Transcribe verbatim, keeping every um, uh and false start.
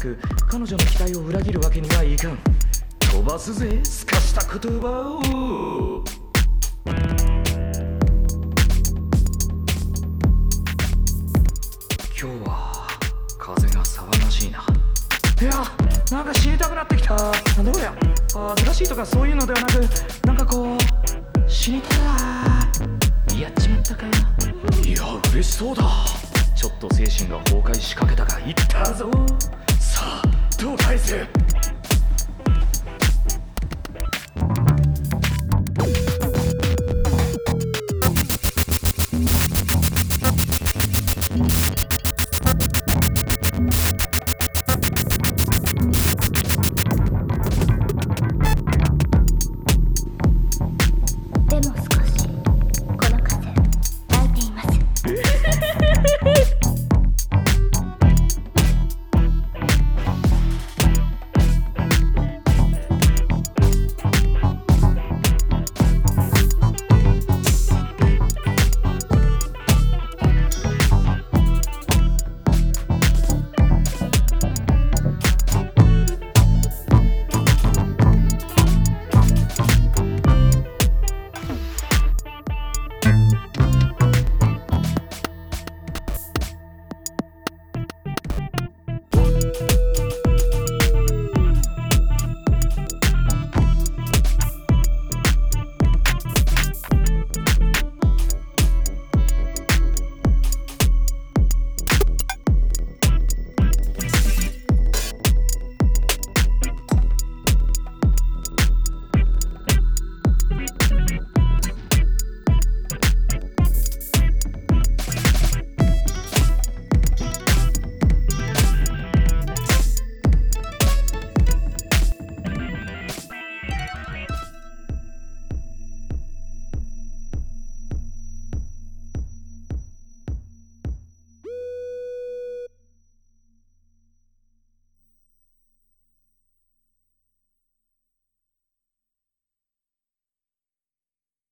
く彼女の期待を裏切るわけにはいかん。飛ばすぜすかした言葉を。今日は風が騒がしいな。いや、なんか死にたくなってきた。なんだこりゃ。恥ずかしいとかそういうのではなく、なんかこう死にたい。やっちまったか。いや、嬉しそうだ。ちょっと精神が崩壊しかけたが、いったぞ。さあどう返す。